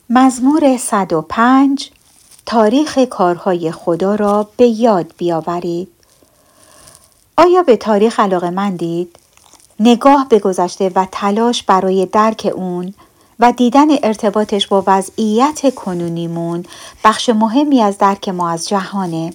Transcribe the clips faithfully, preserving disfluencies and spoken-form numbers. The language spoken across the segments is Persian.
مزمور صد و پنج. تاریخ کارهای خدا را به یاد بیاورید. آیا به تاریخ علاقه‌مندید؟ نگاه به گذشته و تلاش برای درک اون و دیدن ارتباطش با وضعیت کنونیمون بخش مهمی از درک ما از جهانه.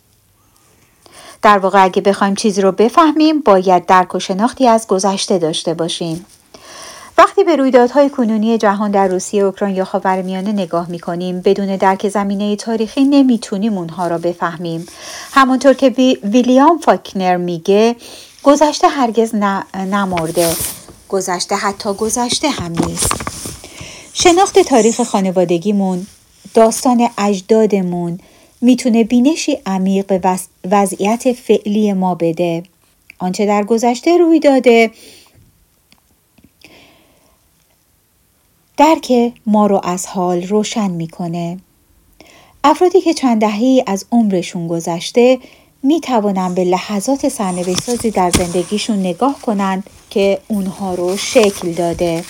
در واقع اگه بخوایم چیزی رو بفهمیم باید درک و شناختی از گذشته داشته باشیم. وقتی به رویدادهای کنونی جهان در روسیه، اوکراین یا خاورمیانه نگاه می‌کنیم، بدون درک زمینه تاریخی نمیتونیم اونها را بفهمیم. همونطور که ویلیام فاکنر میگه، گذشته هرگز نمرده، گذشته حتی گذشته هم نیست. شناخت تاریخ خانوادگیمون، داستان اجدادمون میتونه بینشی عمیق به وضعیت فعلی ما بده. آنچه در گذشته روی داده درک ما رو از حال روشن میکنه. افرادی که چند دهه‌ای از عمرشون گذشته می توانند به لحظات سرنوشت‌سازی در زندگیشون نگاه کنند که اونها رو شکل داده.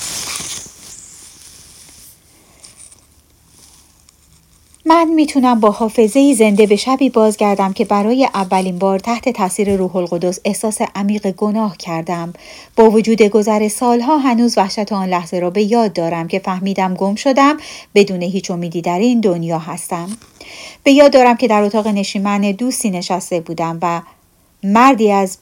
من میتونم با حافظه‌ای زنده به شبی بازگردم که برای اولین بار تحت تاثیر روح القدس احساس عمیق گناه کردم. با وجود گذر سالها هنوز وحشت آن لحظه را به یاد دارم که فهمیدم گم شدم، بدون هیچ امیدی در این دنیا هستم. به یاد دارم که در اتاق نشیمن دوستی نشسته بودم و مردی از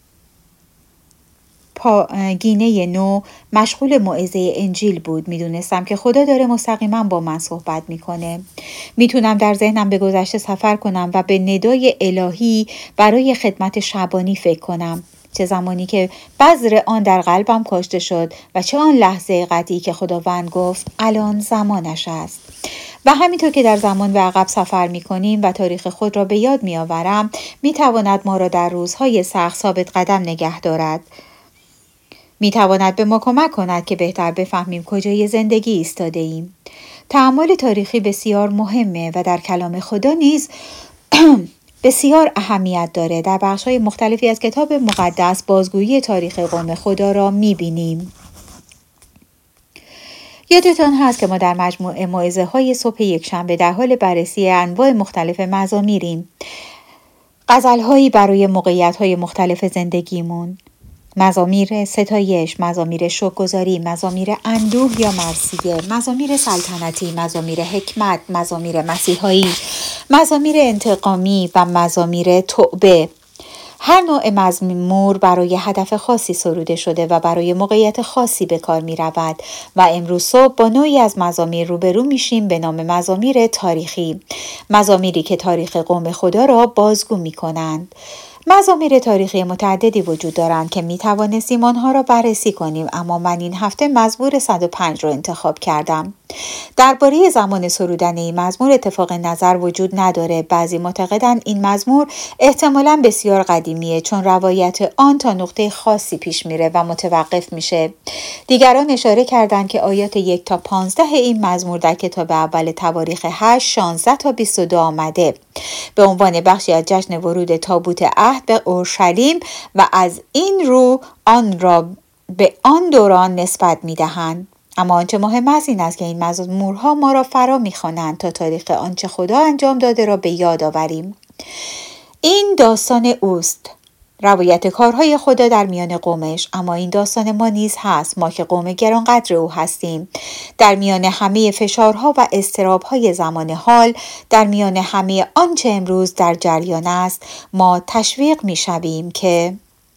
گینه نو مشغول موعظه انجیل بود. میدونستم که خدا داره مستقیما با من صحبت میکنه. میتونم در ذهنم به گذشته سفر کنم و به ندای الهی برای خدمت شبانی فکر کنم. چه زمانی که بذر آن در قلبم کاشته شد و چه آن لحظه قطعی که خداوند گفت الان زمانش است. و همینطور که در زمان به عقب سفر می کنیم و تاریخ خود را به یاد می آورم، می تواند ما را در روزهای سخت ثابت قدم نگه دارد. می تواند به ما کمک کند که بهتر بفهمیم کجای زندگی ایستاده ایم. تأمل تاریخی بسیار مهمه و در کلام خدا نیز بسیار اهمیت داره. در بخش‌های مختلفی از کتاب مقدس بازگویی تاریخ قوم خدا را می بینیم. یادتان هست که ما در مجموعه موعظه های صبح یکشنبه در حال بررسی انواع مختلف مزامیریم. غزل‌هایی برای موقعیت‌های مختلف زندگیمون. مزامیر ستایش، مزامیر شکرگزاری، مزامیر اندوه یا مرثیه، مزامیر سلطنتی، مزامیر حکمت، مزامیر مسیحایی، مزامیر انتقامی و مزامیر توبه. هر نوع مزمور برای هدف خاصی سروده شده و برای موقعیت خاصی به کار می رود و امروز صبح با نوعی از مزامیر روبرو میشیم به نام مزامیر تاریخی، مزامیری که تاریخ قوم خدا را بازگو می کنند. مزامیر تاریخی متعددی وجود دارند که می توانستیم آنها را بررسی کنیم، اما من این هفته مزمور صد و پنج را انتخاب کردم. درباره زمان سرودن این مزمور اتفاق نظر وجود نداره. بعضی معتقدند این مزمور احتمالاً بسیار قدیمیه، چون روایت آن تا نقطه خاصی پیش میره و متوقف میشه. دیگران اشاره کردند که آیات یک تا پانزده این مزمور در کتاب اول تواریخ هشت، شانزده تا بیست و دو آمده به عنوان بخشی از جشن ورود تابوت عهد به اورشلیم و از این رو آن را به آن دوران نسبت میدهند. اما آنچه مهم است این است که این مزمورها ما را فرا می‌خوانند تا تاریخ آنچه خدا انجام داده را به یاد آوریم. این داستان اوست، روایت کارهای خدا در میان قومش، اما این داستان ما نیز هست، ما که قوم گرانقدر او هستیم. در میان همه فشارها و اضطرابهای زمان حال، در میان همه آنچه امروز در جریان است، ما تشویق می‌شویم که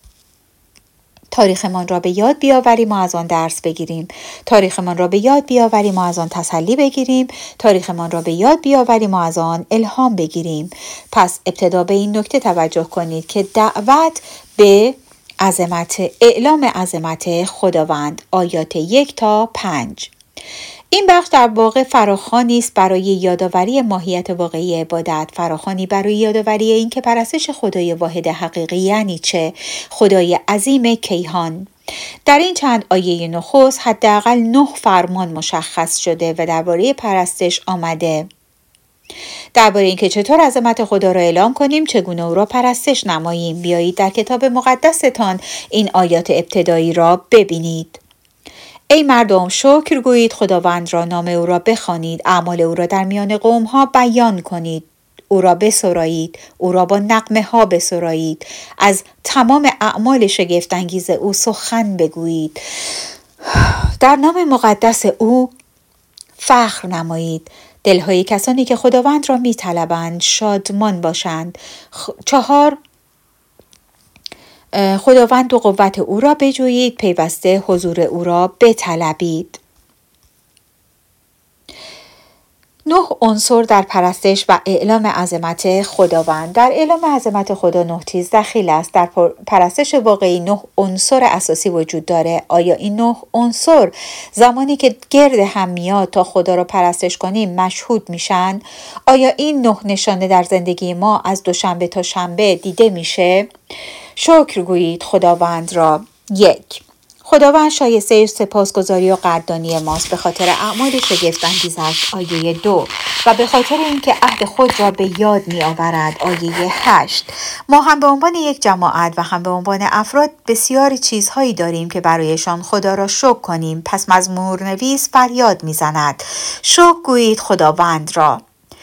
تاریخمان را به یاد بیاوریم و از آن درس بگیریم. تاریخمان را به یاد بیاوریم و از آن تسلی بگیریم. تاریخمان را به یاد بیاوریم و از آن الهام بگیریم. پس ابتدا به این نکته توجه کنید که دعوت به عظمت، اعلام عظمت خداوند، آیات یک تا پنج. این بخش در واقع فراخوانی است برای یادآوری ماهیت واقعی عبادت، فراخوانی برای یادآوری این که پرستش خدای واحد حقیقی یعنی چه، خدای عظیم کیهان. در این چند آیه نخست حداقل نه فرمان مشخص شده و درباره پرستش آمده. درباره اینکه چطور عظمت خدا را اعلام کنیم، چگونه او را پرستش نماییم. بیایید در کتاب مقدستان این آیات ابتدایی را ببینید. ای مردم شکر گویید خداوند را، نام او را بخوانید، اعمال او را در میان قوم ها بیان کنید، او را بسرایید، او را با نغمه ها بسرایید، از تمام اعمال شگفت انگیز او سخن بگویید، در نام مقدس او فخر نمایید. دلهای کسانی که خداوند را می طلبند شادمان باشند. خ... چهار خداوند و قوت او را بجویید، پیوسته حضور او را بطلبید. نه عنصر در پرستش و اعلام عظمت خداوند. در اعلام عظمت خدا نه چیز دخیل است. در پرستش واقعی نه عنصر اساسی وجود داره. آیا این نه عنصر زمانی که گرد هم میاد تا خدا را پرستش کنیم مشهود میشن؟ آیا این نه نشانه در زندگی ما از دوشنبه تا شنبه دیده میشه؟ شکر گویید خداوند را. یک، خداوند شایسته سپاسگزاری و قدردانی ماست به خاطر اعمال شگفت انگیزش. آیه دو، و به خاطر اینکه عهد خود را به یاد می آورد. آیه هشت، ما هم به عنوان یک جماعت و هم به عنوان افراد بسیار چیزهایی داریم که برایشان خدا را شکر کنیم. پس مزمور نویس فریاد می زند شکر گویید خداوند را.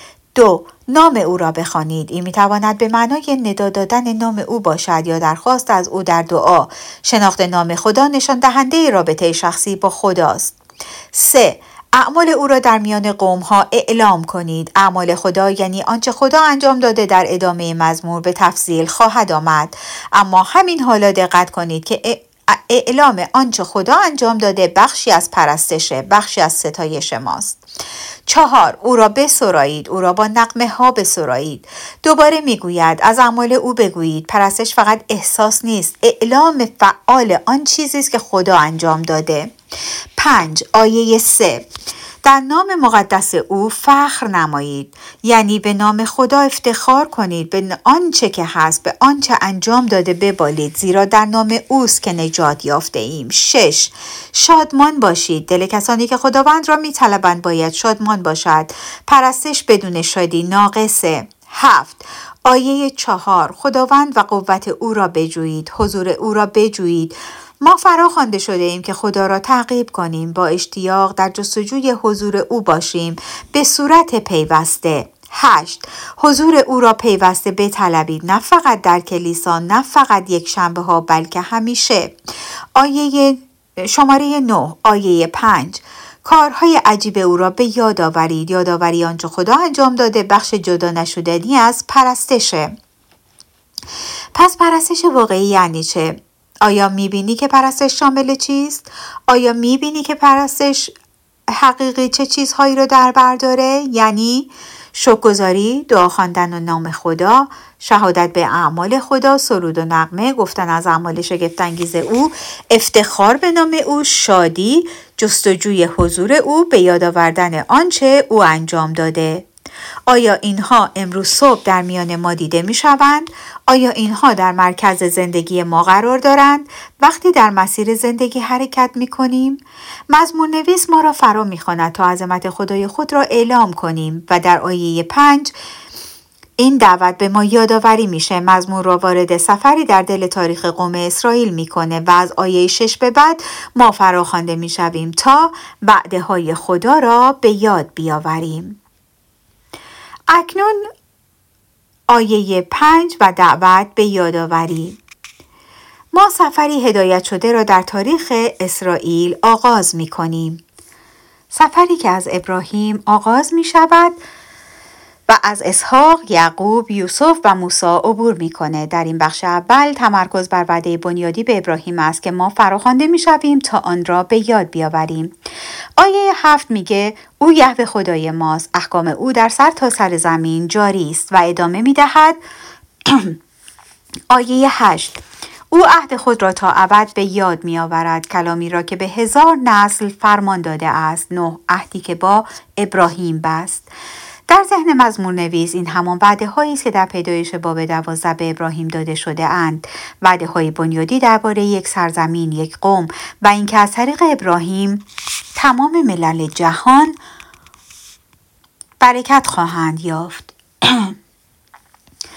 دو، نام او را بخوانید. این میتواند به معنای ندا دادن نام او باشد یا درخواست از او در دعا. شناخت نام خدا نشان دهنده رابطه شخصی با خداست. سه، اعمال او را در میان قوم ها اعلام کنید. اعمال خدا یعنی آنچه خدا انجام داده در ادامه مزمور به تفصیل خواهد آمد، اما همین حالا دقت کنید که اعلام آنچه خدا انجام داده بخشی از پرستشه، بخشی از ستایش ماست. چهار، او را بسرایید، او را با نغمه ها بسرایید. دوباره میگوید از اعمال او بگویید. پرستش فقط احساس نیست، اعلام فعال آن چیزی است که خدا انجام داده. پنج، آیه سه، در نام مقدس او فخر نمایید، یعنی به نام خدا افتخار کنید، به آنچه که هست، به آنچه انجام داده ببالید، زیرا در نام اوست که نجات یافته ایم. شش، شادمان باشید. دل کسانی که خداوند را می طلبند باید شادمان باشد. پرستش بدون شادی ناقصه. هفت، آیه چهار، خداوند و قوت او را بجویید، حضور او را بجویید. ما فرا خوانده شده ایم که خدا را تعقیب کنیم، با اشتیاق در جستجوی حضور او باشیم به صورت پیوسته. هشت، حضور او را پیوسته بطلبید، نه فقط در کلیسا، نه فقط یک شنبه ها، بلکه همیشه. آیه شماره نه، آیه پنج، کارهای عجیب او را به یاد آورید. یادآوری آنچه خدا انجام داده بخش جدا نشدنی از پرستشه. پس پرستش واقعی یعنی چه؟ آیا میبینی که پرستش شامل چیست؟ آیا میبینی که پرستش حقیقی چه چیزهایی رو در بر داره؟ یعنی شکرگزاری، دعا خواندن و نام خدا، شهادت به اعمال خدا، سرود و نغمه، گفتن از اعمال شگفت انگیز او، افتخار به نام او، شادی، جستجوی حضور او، به یاد آوردن آنچه او انجام داده. آیا اینها امروز صبح در میان ما دیده می شوند؟ آیا اینها در مرکز زندگی ما قرار دارند وقتی در مسیر زندگی حرکت می کنیم؟ مزمور نویس ما را فرا می خواند تا عظمت خدای خود را اعلام کنیم و در آیه پنج این دعوت به ما یادآوری میشه. مزمور را وارد سفری در دل تاریخ قوم اسرائیل میکنه و از آیه شش به بعد ما فرا خوانده میشویم تا وعده های خدا را به یاد بیاوریم. اکنون آیه پنج و دعوت به یادآوری. ما سفری هدایت شده را در تاریخ اسرائیل آغاز می کنیم. سفری که از ابراهیم آغاز می شود و از اسحاق، یعقوب، یوسف و موسی عبور میکنه. در این بخش اول تمرکز بر وعده بنیادی به ابراهیم است که ما فراخوانده میشویم تا آن را به یاد بیاوریم. آیه هفت میگه او یهوه خدای ماست، احکام او در سر تا سر زمین جاری است. و ادامه میدهد آیه هشت، او عهد خود را تا ابد به یاد می آورد، کلامی را که به هزار نسل فرمان داده است. نه، عهدی که با ابراهیم بست. در ذهن مزمور نویس این همان وعده هایی است که در پیدایش باب دوازده به ابراهیم داده شده اند. وعده های بنیادی درباره یک سرزمین، یک قوم و اینکه از طریق ابراهیم تمام ملل جهان برکت خواهند یافت.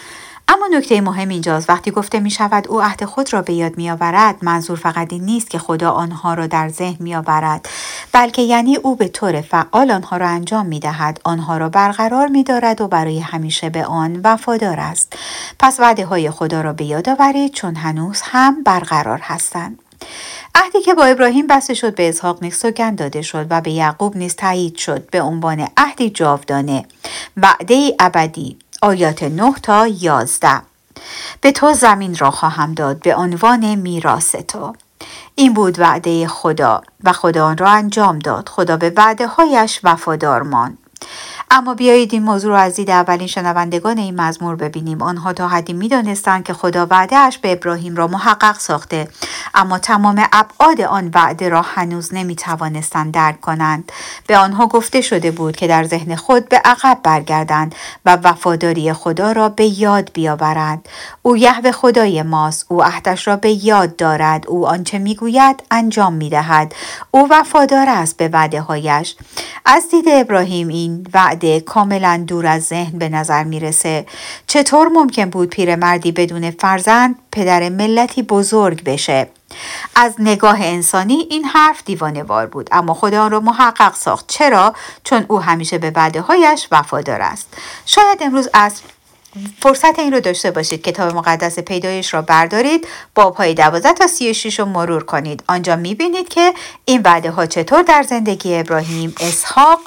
اما نکته مهم اینجاست وقتی گفته می شود او عهد خود را به یاد می آورد، منظور فقط این نیست که خدا آنها را در ذهن می آورد، بلکه یعنی او به طور فعال آنها را انجام می دهد، آنها را برقرار می دارد و برای همیشه به آن وفادار است. پس وعده های خدا را به یاد آورید چون هنوز هم برقرار هستند. عهدی که با ابراهیم بسته شد به اسحاق نیز سوگند داده شد و به یعقوب نیز تایید شد به عنوان عهدی جاودانه، وعده ابدی. آیات نه تا یازده. به تو زمین را خواهم داد به عنوان میراث تو. این بود وعده خدا و خدا آن را انجام داد. خدا به وعده هایش وفادار ماند. اما بیایید این موضوع را از دید اولین شنوندگان این مزمور ببینیم. آنها تا حدی می دانستند که خدا وعده اش به ابراهیم را محقق ساخته، اما تمام ابعاد آن وعده را هنوز نمی توانستند درک کنند. به آنها گفته شده بود که در ذهن خود به عقب برگردند و وفاداری خدا را به یاد بیاورند. او یهوه خدای ماست، او عهدش را به یاد دارد، او آنچه می گوید انجام می دهد، او وفادار است به وعده هایش. از دید ابراهیم این وعده کاملا دور از ذهن به نظر میرسه. چطور ممکن بود پیرمردی بدون فرزند پدر ملتی بزرگ بشه؟ از نگاه انسانی این حرف دیوانه‌وار بود، اما خدا آن را محقق ساخت. چرا؟ چون او همیشه به وعده هایش وفادار است. شاید امروز عصر فرصت این رو داشته باشید کتاب مقدس پیدایش را بردارید، باب‌های دوازده تا سی و شش رو مرور کنید. آنجا می‌بینید که این وعده ها چطور در زندگی ابراهیم، اسحاق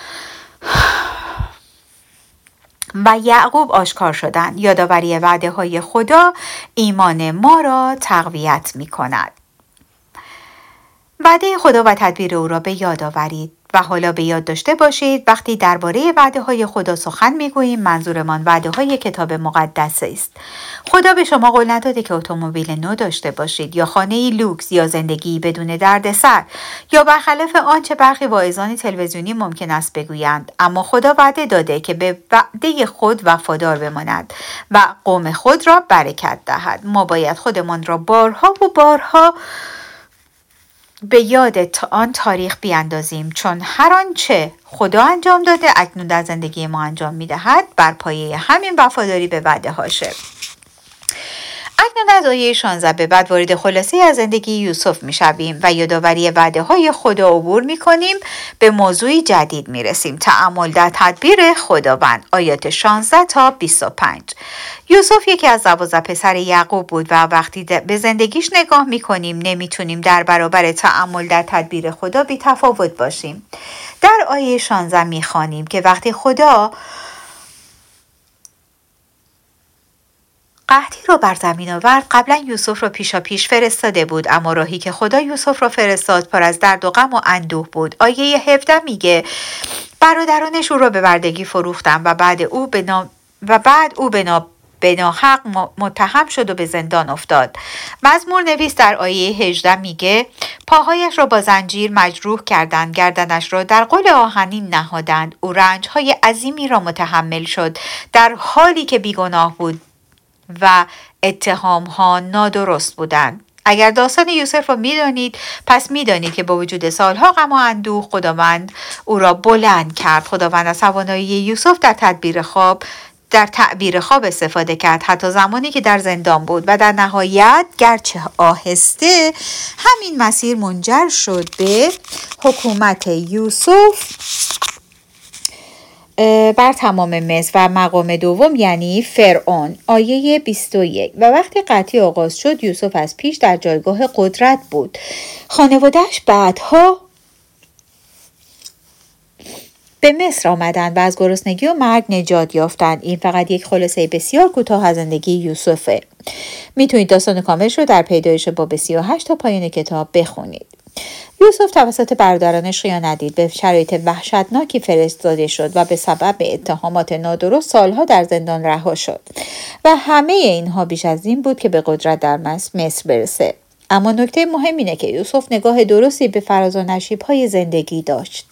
و یعقوب آشکار شدند. یادآوری وعده های خدا ایمان ما را تقویت می‌کند. وعده خدا و تدبیر او را به یاد آورید و حالا به یاد داشته باشید وقتی درباره وعده های خدا سخن میگوییم منظورمان وعده های کتاب مقدس است. خدا به شما قول نداده که اتومبیل نو داشته باشید یا خانه لوکس یا زندگی بدون دردسر یا برخلاف آنچه برخی واعظان تلویزیونی ممکن است بگویند، اما خدا وعده داده که به وعده خود وفادار بماند و قوم خود را برکت دهد. ما باید خودمان را بارها و بارها به یاد آن تاریخ بیاندازیم، چون هر آنچه خدا انجام داده اکنون در زندگی ما انجام می‌دهد بر پایه همین وفاداری به وعده هاشه. اکنون از آیه شانزده به بعد وارد خلاصه از زندگی یوسف می‌شویم و یادآوری وعده های خدا عبور می‌کنیم. به موضوعی جدید می‌رسیم: تأمل در تدبیر خداوند. آیات شانزده تا بیست و پنج. یوسف یکی از دوازده پسر یعقوب بود و وقتی به زندگیش نگاه می‌کنیم نمی‌تونیم در برابر تأمل در تدبیر خدا بی تفاوت باشیم. در آیه شانزده می‌خوانیم که وقتی خدا قحطی رو بر زمین آورد، قبلا یوسف رو پیشا پیش فرستاده بود، اما راهی که خدا یوسف رو فرستاد پر از درد و غم و اندوه بود. آیه هفده میگه برادرانش او رو به بردگی فروختن و بعد او به نا... و بعد او به نا... به ناحق متهم شد و به زندان افتاد. مزمور نویس در آیه هجده میگه پاهایش را با زنجیر مجروح کردند، گردنش را در غل آهنین نهادند. او رنج‌های عظیمی را متحمل شد در حالی که بیگناه بود و اتهام ها نادرست بودند. اگر داستان یوسف را میدانید، پس میدانید که با وجود سالها غم و اندوه خداوند او را بلند کرد. خداوند از توانایی یوسف در تدبیر خواب در تعبیر خواب استفاده کرد، حتی زمانی که در زندان بود، و در نهایت گرچه آهسته همین مسیر منجر شد به حکومت یوسف بر تمام مصر و مقام دوم یعنی فرعون. آیه بیست و یک. و وقتی قحطی آغاز شد یوسف از پیش در جایگاه قدرت بود. خانواده‌اش بعدها به مصر آمدند و از گرسنگی و مرگ نجات یافتند. این فقط یک خلاصه بسیار کوتاه از زندگی یوسفه. میتونید داستان کاملش رو در پیدایش باب سی و هشت تا پایان کتاب بخونید. یوسف توسط برادرانش خیانت دید، به شرایط وحشتناکی فرستاده شد و به سبب اتهامات نادرست سالها در زندان رها شد و همه اینها بیش از این بود که به قدرت در مصر برسه. اما نکته مهم اینه که یوسف نگاه درستی به فراز و نشیب‌های زندگی داشت.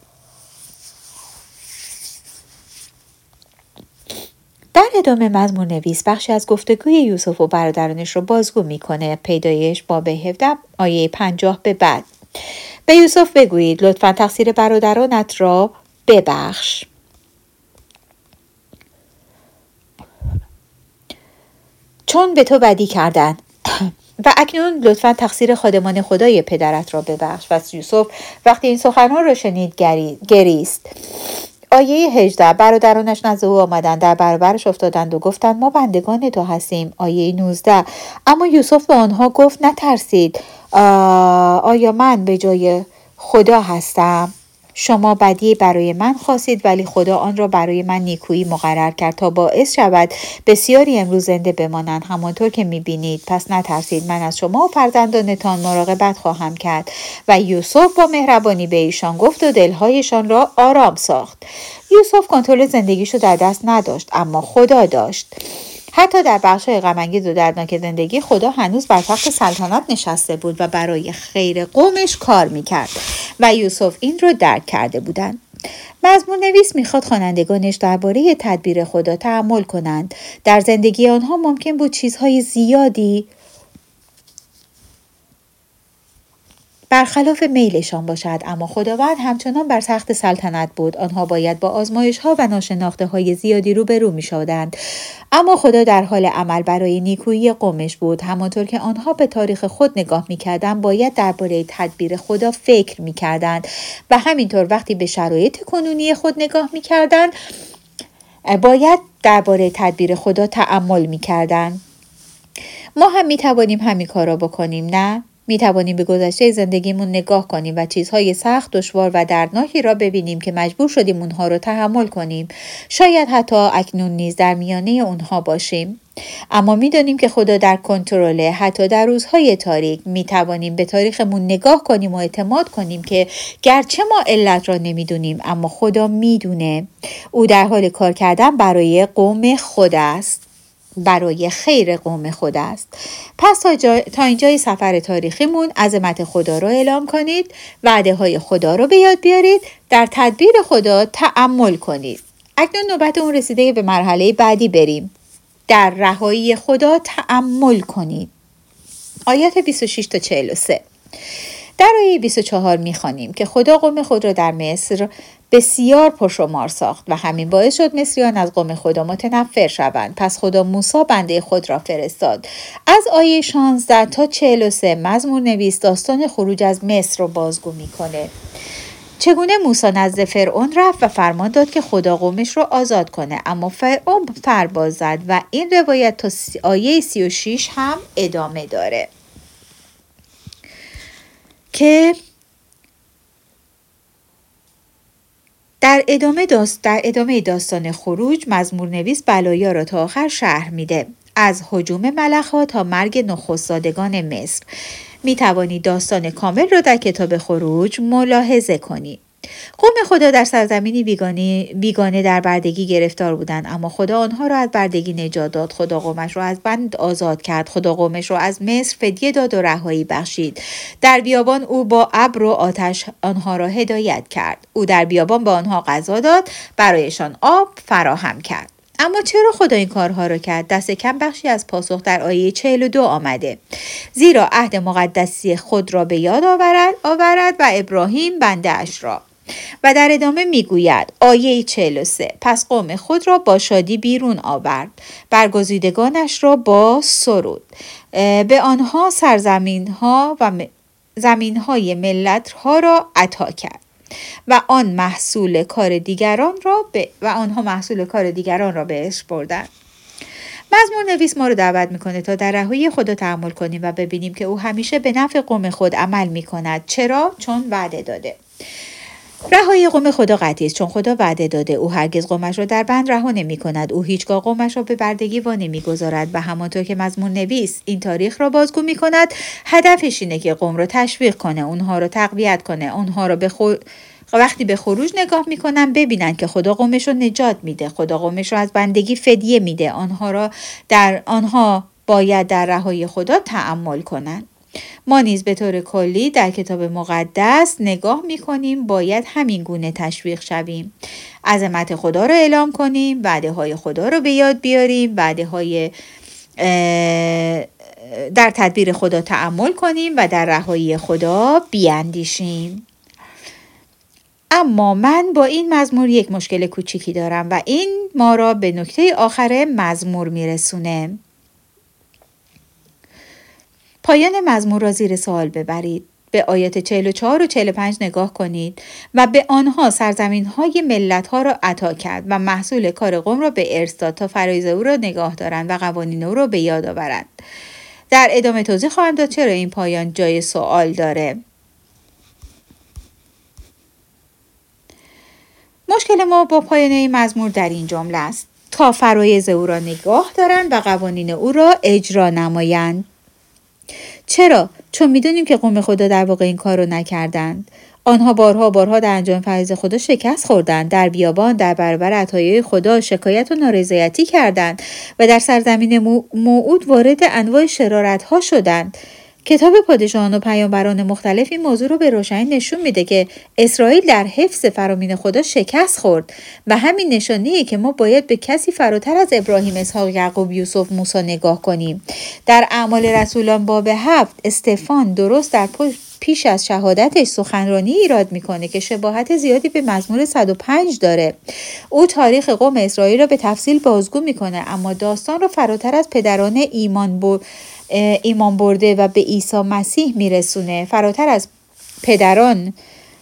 در ادامه مزمور نویس بخشی از گفتگوی یوسف و برادرانش رو بازگو میکنه. پیدایش باب هفده آیه پنجاه به بعد. به یوسف بگویید لطفاً تقصیر برادرانت را ببخش. چون به تو بدی کردن و اکنون لطفاً تقصیر خادمان خدای پدرت را ببخش. و یوسف وقتی این سخنان را شنید گریست. آیه هجده، برادرانش نزد او آمدند، در برابرش افتادند و گفتند ما بندگان تو هستیم. آیه نوزده، اما یوسف به آنها گفت نترسید، آیا من به جای خدا هستم؟ شما بدی برای من خواستید ولی خدا آن را برای من نیکویی مقرر کرد تا باعث شود بسیاری امروز زنده بمانند همانطور که میبینید. پس نترسید، من از شما و فرزندانتان مراقبت خواهم کرد. و یوسف با مهربانی به ایشان گفت و دلهایشان را آرام ساخت. یوسف کنترل زندگیشو در دست نداشت، اما خدا داشت. حتی در بخش‌های غم‌انگیز و دردناک زندگی خدا هنوز بر تخت سلطنت نشسته بود و برای خیر قومش کار می‌کرد و یوسف این رو درک کرده بودند. مزمور نویس می‌خواد خوانندگانش درباره تدبیر خدا تأمل کنند. در زندگی آنها ممکن بود چیزهای زیادی برخلاف میلشان باشد، اما خداوند همچنان بر تخت سلطنت بود. آنها باید با آزمایش‌ها و ناشناخته‌های زیادی روبرو می‌شدند، اما خدا در حال عمل برای نیکویی قومش بود. همانطور که آنها به تاریخ خود نگاه می‌کردند، باید درباره تدبیر خدا فکر می‌کردند و همینطور وقتی به شرایط کنونی خود نگاه می‌کردند، باید درباره تدبیر خدا تأمل می‌کردند. ما هم می‌توانیم همین کار را بکنیم، نه؟ می توانیم به گذشته زندگیمون نگاه کنیم و چیزهای سخت، دشوار و دردناکی را ببینیم که مجبور شدیم اونها رو تحمل کنیم. شاید حتی اکنون نیز در میانه اونها باشیم. اما می دانیم که خدا در کنترله. حتی در روزهای تاریک می توانیم به تاریخمون نگاه کنیم و اعتماد کنیم که گرچه ما علت را نمی دونیم، اما خدا می دونه. او در حال کار کردن برای قوم خود است. برای خیر قوم خود است. پس تا, جا... تا اینجای سفر تاریخیمون عظمت خدا رو اعلام کنید، وعده های خدا رو به یاد بیارید، در تدبیر خدا تأمل کنید. اکنون نوبت اون رسیده به مرحله بعدی بریم. در رهایی خدا تأمل کنید. آیات بیست و شش تا چهل و سه. در آیه بیست و چهار می‌خوانیم که خدا قوم خود را در مصر بسیار پرشمار ساخت و همین باعث شد مصریان از قوم خدا متنفر شوند. پس خدا موسی بنده خود را فرستاد. از آیه شانزده تا چهل و سه مزمور نویس داستان خروج از مصر رو بازگو میکنه. چگونه موسی نزد فرعون رفت و فرمان داد که خدا قومش رو آزاد کنه، اما فرعون فرباز زد و این روایت تا آیه سی و شش هم ادامه داره که در ادامه, داست... در ادامه داستان خروج مزمور نویس بلایا را تا آخر شرح میده، از هجوم ملخ‌ها تا مرگ نخستادگان مصر. می توانید داستان کامل را در کتاب خروج ملاحظه کنید. قوم خدا در سرزمینی بیگانه, بیگانه در بردگی گرفتار بودند، اما خدا آنها را از بردگی نجات داد. خدا قومش را از بند آزاد کرد. خدا قومش را از مصر فدیه داد و رهایی بخشید. در بیابان او با ابر و آتش آنها را هدایت کرد. او در بیابان به آنها غذا داد، برایشان آب فراهم کرد. اما چرا خدا این کارها را کرد؟ دست کم بخشی از پاسخ در آیه چهل و دو آمده. زیرا عهد مقدسی خود را به یاد آورد, آورد و ابراهیم بنده اش را. و در ادامه میگوید آیه چهل و سه پس قوم خود را با شادی بیرون آورد، برگزیدگانش را با سرود. به آنها سرزمین ها و زمین های ملت ها را عطا کرد و آن محصول کار دیگران را به و آنها محصول کار دیگران را بهش بردند. مزمور نویس ما رو دعوت میکنه تا در رهایی خدا تأمل کنیم و ببینیم که او همیشه به نفع قوم خود عمل میکند. چرا؟ چون وعده داده. رهایی قوم خدا قطعی است، چون خدا وعده داده. او هرگز قومش را در بند رها نمی کند. او هیچگاه قومش را به بردگی وا نمی گذارد و همانطور که مزمور نویس این تاریخ را بازگو می کند، هدفش اینه که قوم را تشویق کنه، اونها را تقویت کنه، اونها را به خود وقتی به خروج نگاه میکنن ببینن که خدا قومش رو نجات میده، خدا قومش رو از بندگی فدیه میده. آنها را در آنها باید در رهایی خدا تأمل کنن. ما نیز به طور کلی در کتاب مقدس نگاه میکنیم باید همین گونه تشویق شویم. عظمت خدا رو اعلام کنیم، وعده های خدا رو به یاد بیاریم، وعده های در تدبیر خدا تأمل کنیم و در رهایی خدا بیاندیشیم. اما من با این مزمور یک مشکل کوچیکی دارم و این ما را به نکته آخر مزمور میرسونه. پایان مزمور را زیر سوال ببرید. به آیات چهل و چهار و چهل و پنج نگاه کنید و به آنها سرزمین های ملت ها را عطا کرد و محصول کار قوم را به ارث داد تا فرایض او را نگاه دارند و قوانین او را به یاد آورند. در ادامه توضیح خواهم داد چرا این پایان جای سوال داره. مشکل ما با پایان این مزمور در این جمله است: تا فرایض او را نگاه دارند و قوانین او را اجرا نمایند. چرا؟ چون میدونیم که قوم خدا در واقع این کار رو نکردند. آنها بارها بارها در انجام فرایض خدا شکست خوردند. در بیابان در برابر عطایای خدا شکایت و نارضایتی کردند و در سرزمین موعود وارد انواع شرارت‌ها شدند. کتاب پادشاهان و پیامبران مختلف این موضوع رو به روشنی نشون میده که اسرائیل در حفظ فرامین خدا شکست خورد و همین نشانیه که ما باید به کسی فراتر از ابراهیم، اسحاق، یعقوب، یوسف، موسی نگاه کنیم. در اعمال رسولان باب هفت استفان درست در پیش از شهادتش سخنرانی ایراد میکنه که شباهت زیادی به مزمور صد و پنج داره. او تاریخ قوم اسرائیل را به تفصیل بازگو میکنه، اما داستان رو فراتر از پدران ایمان بر... ایمان برده و به عیسی مسیح میرسونه، فراتر از پدران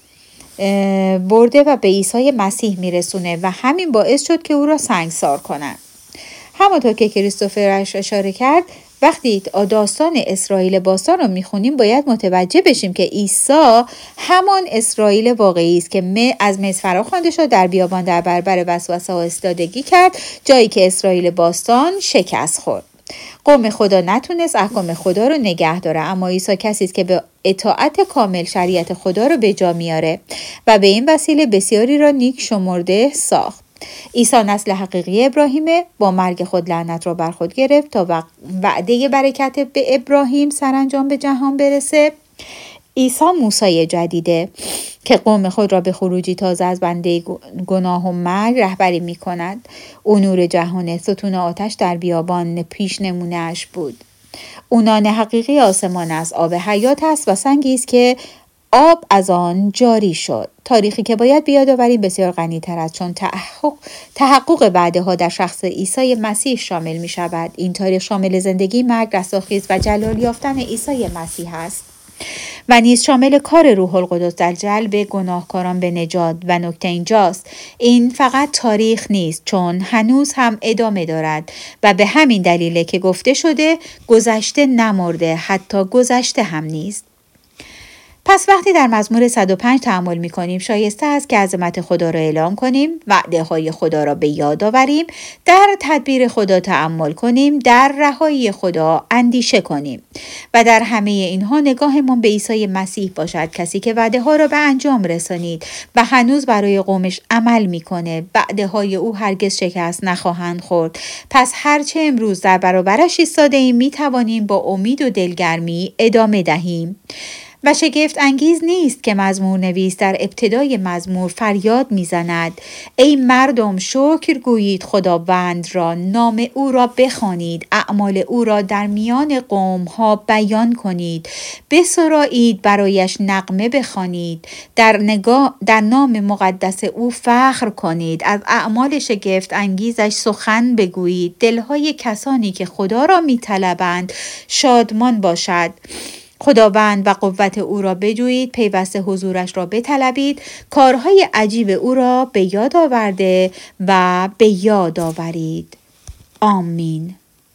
برده و به عیسی مسیح میرسونه و همین باعث شد که او را سنگسار کنن. همونطور که کریستوفر اشاره کرد، وقتی داستان اسرائیل باستان رو میخونیم باید متوجه بشیم که عیسی همان اسرائیل واقعی است که از مصر فراخوانده شد، در بیابان در برابر وسوسه ها ایستادگی کرد، جایی که اسرائیل باستان شکست خورد. قوم خدا نتونست احکام خدا رو نگه داره، اما عیسی کسی است که به اطاعت کامل شریعت خدا رو به جا میاره و به این وسیله بسیاری را نیک شمرده ساخت. عیسی نسل حقیقی ابراهیمه، با مرگ خود لعنت را بر خود گرفت تا وعده برکت به ابراهیم سرانجام به جهان برسه. عیسی موسی جدیده که قوم خود را به خروجی تازه از بنده گناه و مرگ رهبری می کند. او نور جهان، ستون آتش در بیابان پیش نمونه‌اش بود. او نان حقیقی آسمان است، آب حیات است و سنگی است که آب از آن جاری شد. تاریخی که باید بیاد آوریم بسیار غنی تر است، چون تحقق تحقق وعده ها در شخص عیسی مسیح شامل می شود. این تاریخ شامل زندگی، مرگ، رستاخیز و جلال یافتن عیسی مسیح است و نیز شامل کار روح القدس در جلب گناهکاران به نجات. و نکته اینجاست، این فقط تاریخ نیست، چون هنوز هم ادامه دارد و به همین دلیله که گفته شده گذشته نمرده، حتی گذشته هم نیست. پس وقتی در مزمور صد و پنج تأمل می کنیم، شایسته است که عظمت خدا را اعلام کنیم، وعده های خدا را به یاد آوریم، در تدبیر خدا تأمل کنیم، در رهایی خدا اندیشه کنیم و در همه اینها نگاهمان به عیسی مسیح باشد، کسی که وعده ها را به انجام رسانید و هنوز برای قومش عمل می کنه. وعده های او هرگز شکست نخواهند خورد. پس هرچه امروز در برابرش ایستاده ایم می توانیم با امید و دلگرمی ادامه دهیم. و شگفت انگیز نیست که مزمور نویس در ابتدای مزمور فریاد میزند: ای مردم شکر گویید خداوند را، نام او را بخوانید، اعمال او را در میان قوم ها بیان کنید، بسرایید برایش نغمه بخوانید، در نگاه در نام مقدس او فخر کنید، از اعمال شگفت انگیزش سخن بگویید. دلهای کسانی که خدا را میطلبند شادمان باشد. خداوند و قوت او را بجویید، پیوسته حضورش را بطلبید، کارهای عجیب او را به یاد آورده و به یاد آورید. آمین.